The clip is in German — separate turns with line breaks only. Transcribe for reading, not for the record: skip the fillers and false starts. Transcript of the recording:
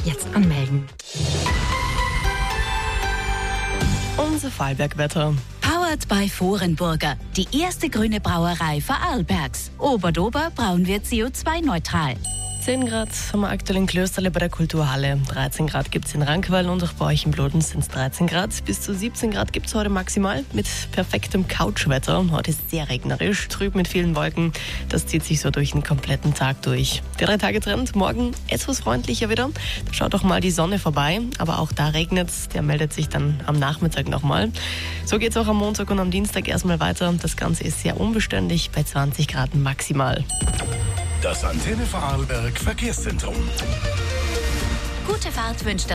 jetzt anmelden.
Unser Vorarlberg-Wetter.
Powered by Vorenburger, die erste grüne Brauerei Vorarlbergs. Oberdober brauen wir CO2-neutral.
10 Grad haben wir aktuell in Klösterle bei der Kulturhalle. 13 Grad gibt es in Rankwall und auch bei euch in Bludenz sind es 13 Grad. Bis zu 17 Grad gibt es heute maximal mit perfektem Couchwetter. Heute ist sehr regnerisch, trüb mit vielen Wolken. Das zieht sich so durch den kompletten Tag durch. Der 3-Tage-Trend, morgen etwas freundlicher wieder. Da schaut doch mal die Sonne vorbei, aber auch da regnet es. Der meldet sich dann am Nachmittag nochmal. So geht es auch am Montag und am Dienstag erstmal weiter. Das Ganze ist sehr unbeständig bei 20 Grad maximal.
Das Antenne Vorarlberg Verkehrszentrum.
Gute Fahrt wünscht